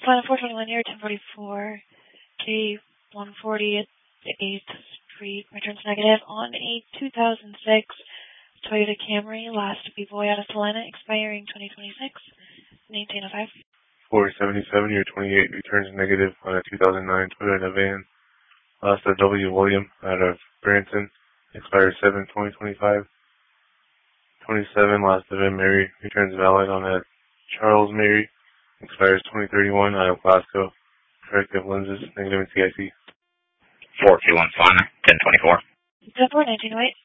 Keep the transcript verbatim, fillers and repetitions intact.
Final four twenty-one here, ten forty-four, K one forty at eighth Street, returns negative on a two thousand six Toyota Camry, last to be Voy out of Salina, expiring twenty twenty-six, eighteen oh five. four seventy-seven year twenty-eight, returns negative on a two thousand nine Toyota van, last to W. William out of Branson, expires seven twenty twenty-five. twenty-seven, last of M. Mary, returns valid on a Charles Mary, expires twenty thirty-one out of Glasgow, corrective lenses, negative in C I C. four two one Salina, ten twenty-four. ten four, nineteen oh eight.